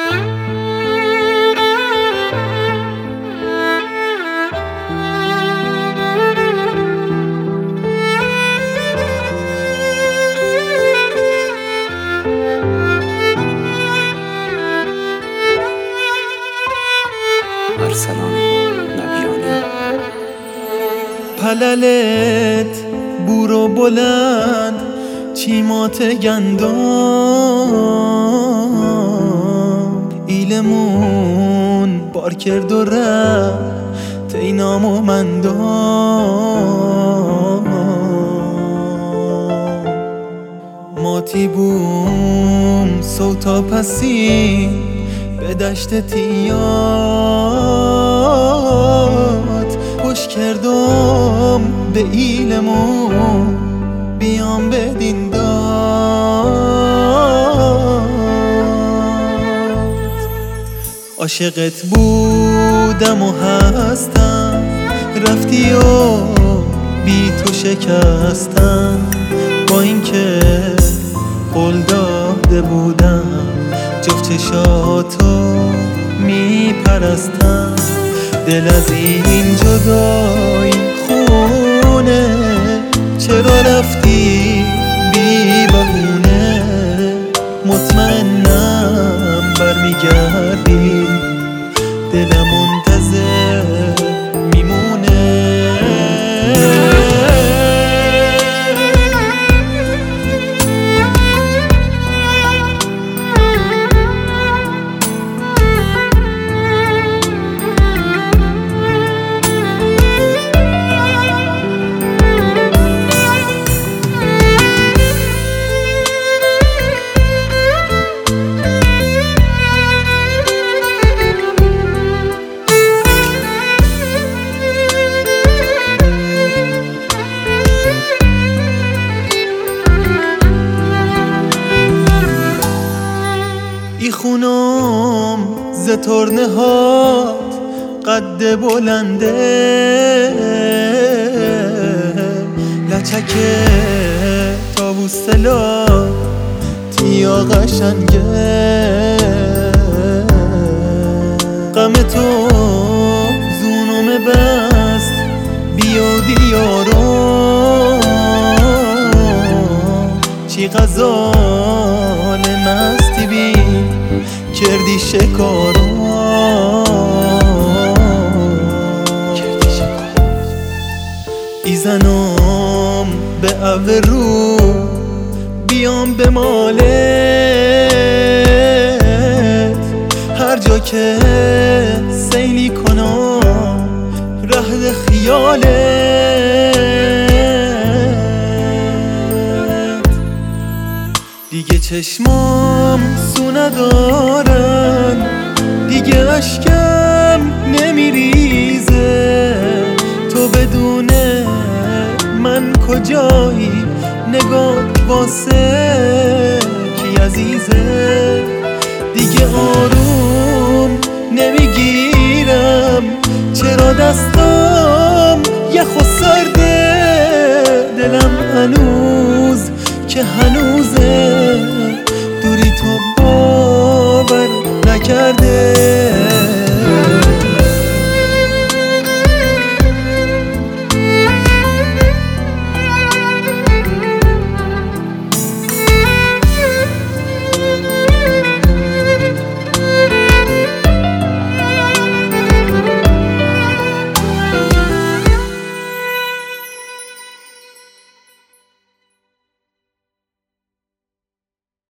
ارسلان نبیانی. پللت بورو بلند چیمات گندم ایلمون بار کرد و رفت تینام و مندم ماتی بوم صوتا پسی به دشت تیات پشت کردم به ایلمون بیام بدین داد عاشقت بودم و هستم رفتی و بی تو شکستم با اینکه قول داده بودم جفت چشاتو میپرستم دل از این جدایی خونه چرا رفتی بی بهونه مطمئنم برمیگردی دلم منتظر میمونه ای خونم ز ترنه هات قد بلنده لچکه تابوسلا تیا قشنگه غم تو زونم بست بیا دیارم چی غزال مستی بی کردی شکارم ای زنم به ابرو بیام به مالت هر جا که سیلی کنم رهد خیالت دیگه چشمام سو ندارن دیگه اشکم نمیریزه تو بدون من کجایی نگاه واسه کی عزیزه دیگه آروم نمیگیرم چرا دستام یخ و سرده دلم هنوز که هنوزه دوری تو باور نکرده